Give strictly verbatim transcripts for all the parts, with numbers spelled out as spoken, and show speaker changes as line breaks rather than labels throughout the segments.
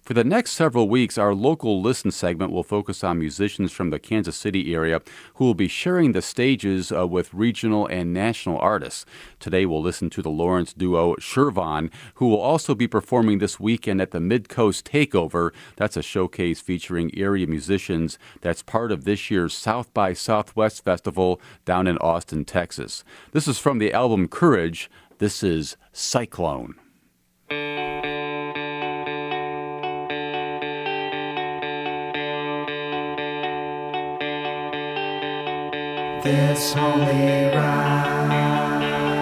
For the next several weeks, our local Listen segment will focus on musicians from the Kansas City area who will be sharing the stages uh, with regional and national artists. Today, we'll listen to the Lawrence duo Shervon, who will also be performing this weekend at the Mid-Coast Takeover. That's a showcase featuring area musicians that's part of this year's South by Southwest Festival down in Austin, Texas. This is from the album Courage. This is Cyclone.
This holy ride,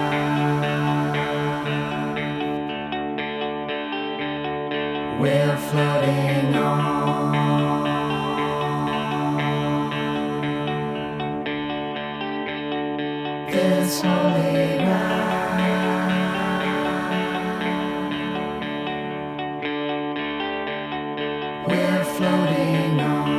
we're floating on. This holy ride, we're floating on.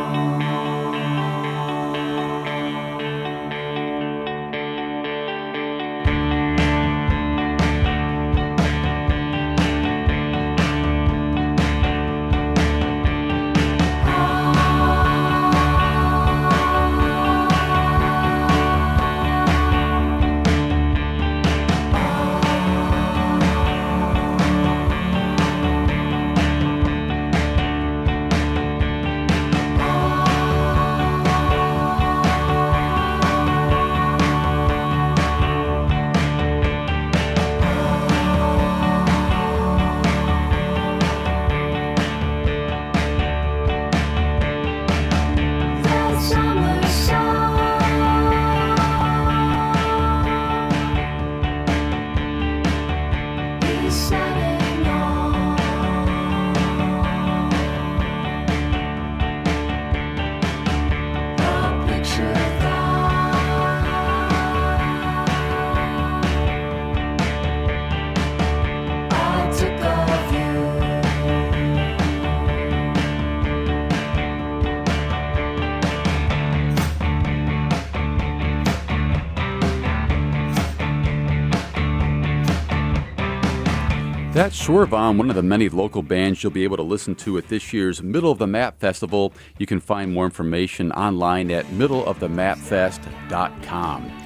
That's Shervon, one of the many local bands you'll be able to listen to at this year's Middle of the Map Festival. You can find more information online at middle of the map fest dot com.